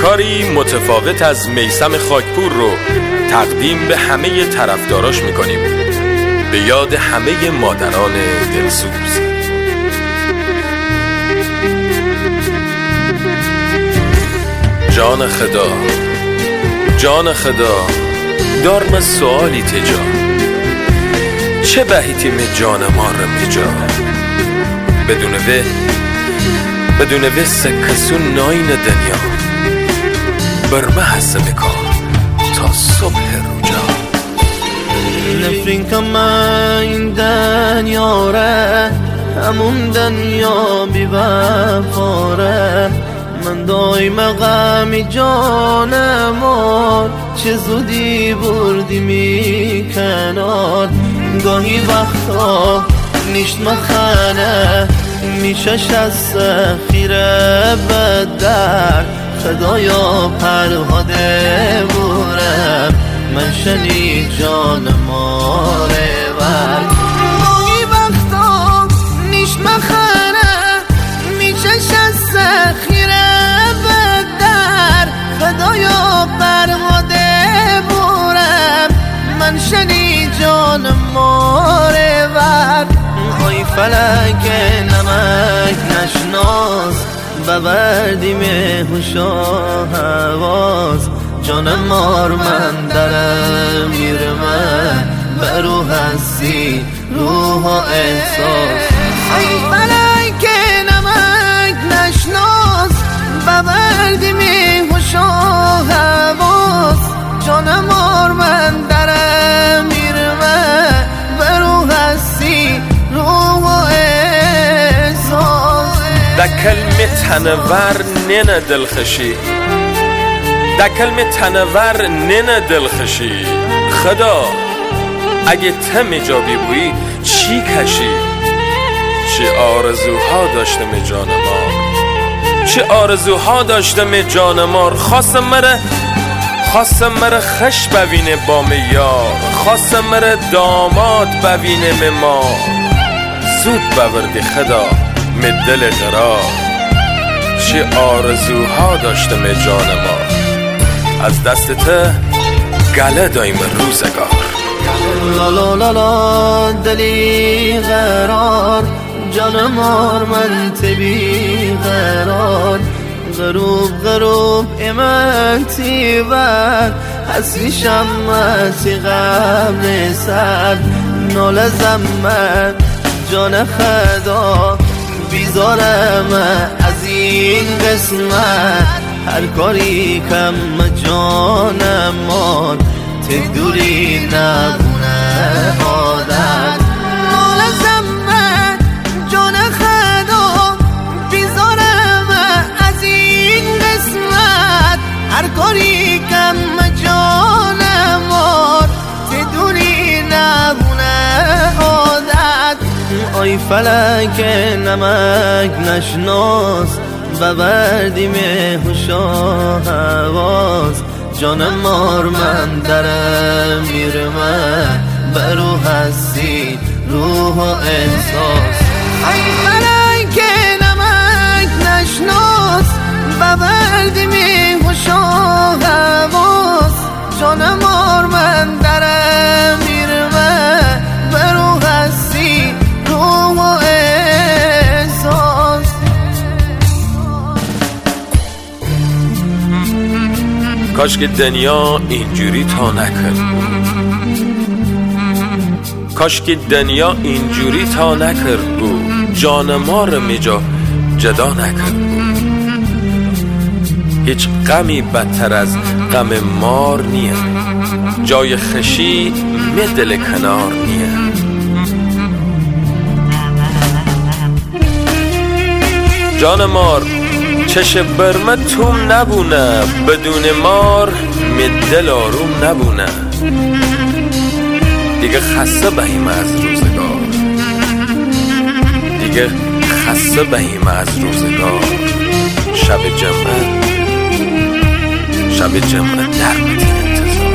کاری متفاوت از میثم خاکپور رو تقدیم به همه طرفداراش میکنیم، به یاد همه مادران دلسوز. جان خدا، جان خدا، دارم سوالی تجا، چه بهیتی می جان ما رو میجا؟ بدون وی سکسون ناین دنیا، برمه حسب کار تا صبح روجا. نفرین کم این دنیا ره، همون دنیا بی وفاره. من دایم غمی جانم، چه زودی بردی کنار. گاهی وقتا نیشت مخانه، میشش از سخیره بدر. خدایا پرهاده بورم، من شنی جان ماره بر. گاهی وقتا نیشت مخانه، میشش از سخیره بدر. خدایا پرهاده بورم، من شنی جان ماره بر. آی فلک نمک نشناس، ببردیم هوش و حواس. جان مار من درم میرمه، برو هستی روح و احساس. آی فلک نمک نشناس، ببردیم هوش و حواس. جان مار من درم میرمه، برو هستی روح و احساس. در کلمه تنور ننه دلخشی، در کلمه تنور ننه دلخشی. خدا اگه تم جابی بویی چی کشی؟ چه آرزوها داشتم جان مار، چه آرزوها داشتم جان مار. خواستم مره خش ببینه با یار، خواستم مره داماد ببینه ما. زود بوردی خدا می دل قرار، چه آرزوها داشتم جان ما. از دستت گله دایم روزگار. لا لا لا لا دلی قرار، جان مار من تبی قرار. غروب امتی بر، حسی شمتی قبل سر. نال زمن جان خدا، بیزارم از این قسمت. هر کاری کم جانم مار، تدوری نبونه عادت. نال زمن جان خدا، بیزارم از این قسمت. هر کاری کم جانم مار، تدوری نبونه عادت. آی فلک نمک نشناس، ببردیم هوش و حواس. جان مار من درم میرمه، برو هستی روح و احساس. ای فلک نمک نشناس، ببردیم هوش و حواس. جان مار من درم میرمه، برو هستی روح و احساس. کاش که دنیا اینجوری تا نکرد بود، کاش که دنیا اینجوری تا نکرد بود. جان ما رو میجا جدا نکرد بود. هیچ غمی بدتر از غم مار نیه، جای خشی می دل کنار نیه. جان مار چش برمه توم نبونه، بدون مار می دل آروم نبونه. دیگه خسته بهیم از روزگار، دیگه خسته بهیم از روزگار. شب جمعه در میتین انتظار.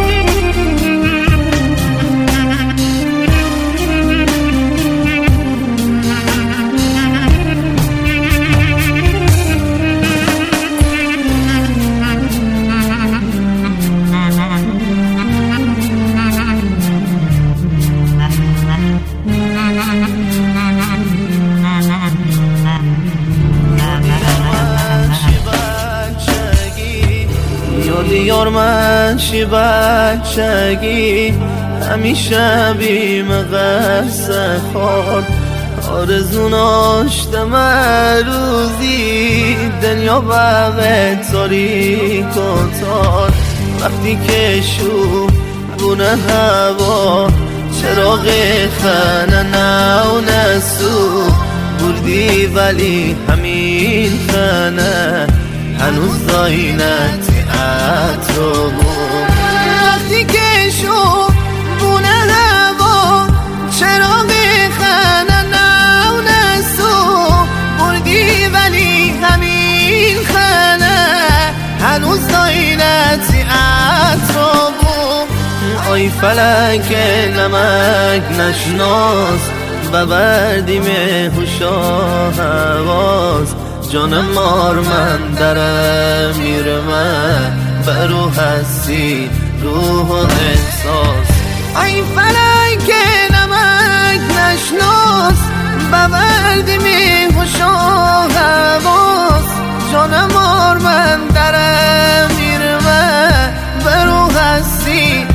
منشی بچگی همیشه بیم قصه خورد آرزو ناشتم روزی دنیا بغه تاریک و تار وقتی که شو بونه هوا چراغ خانه نو نسو بردی ولی همین خانه هنوز داینت عطر وقتی که شو بونه هوا چراغ خانه نو نسو بردی ولی همین خانه هنوز داینت عطر آی فلک نمک نشناس ببردیم هوشا حواس جان مار من درم میرمه برو هستی روح و احساس آی فلک نمک نشناس ببردیم هوشا حواس جان مار من درم میرمه برو هستی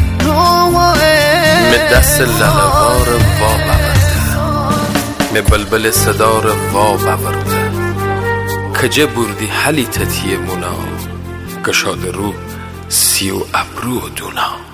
می دست لالوار وا بورده می بلبل صدار وا بورده کجه بردی حلی تتیه مونا گشاد رو سی و ابرو دونا